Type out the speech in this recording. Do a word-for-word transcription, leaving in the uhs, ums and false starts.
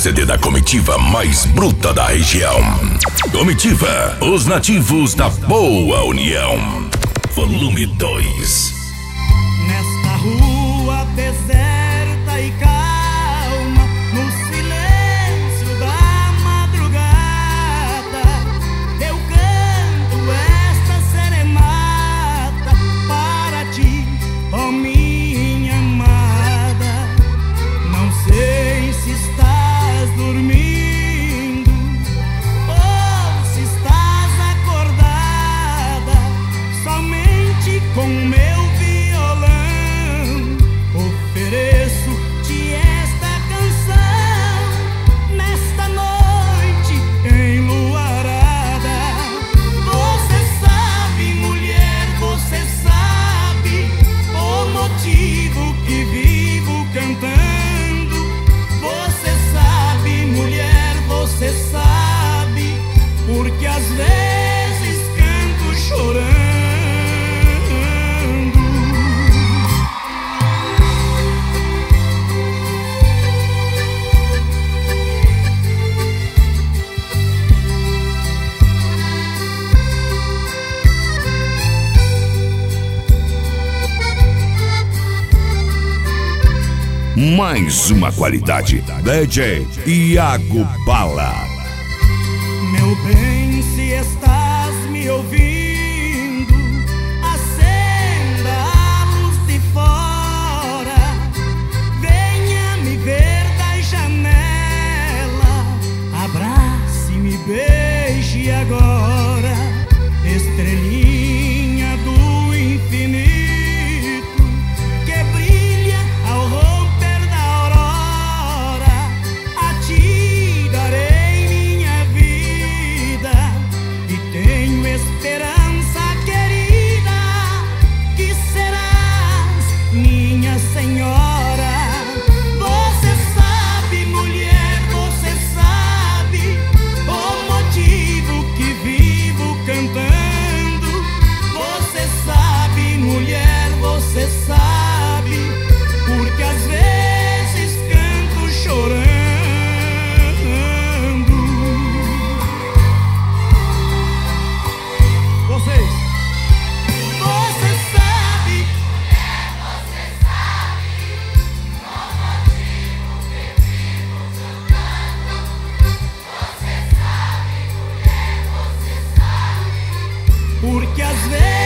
proceder da comitiva mais bruta da região. Comitiva, os nativos da Boa União. Volume dois. Nesta rua deserta e calma, no silêncio da madrugada, eu canto esta serenata para ti, ó minha amada. Não sei se estás dormindo ou se estás acordada, somente com meu ofereço-te esta canção nesta noite enluarada. Você sabe, mulher, você sabe o motivo que vivo cantando. Você sabe, mulher, você sabe porque às vezes canto chorando. Mais uma qualidade, D J Iago Bala. Meu bem, se estás me ouvindo, acenda a luz de fora, venha me ver da janela, abrace-me, beije agora, estrelinha do infinito. Esperança querida, que serás minha senhora. Você sabe, mulher, você sabe o motivo que vivo cantando. Você sabe, mulher, você sabe porque às vezes canto chorando. Porque às vezes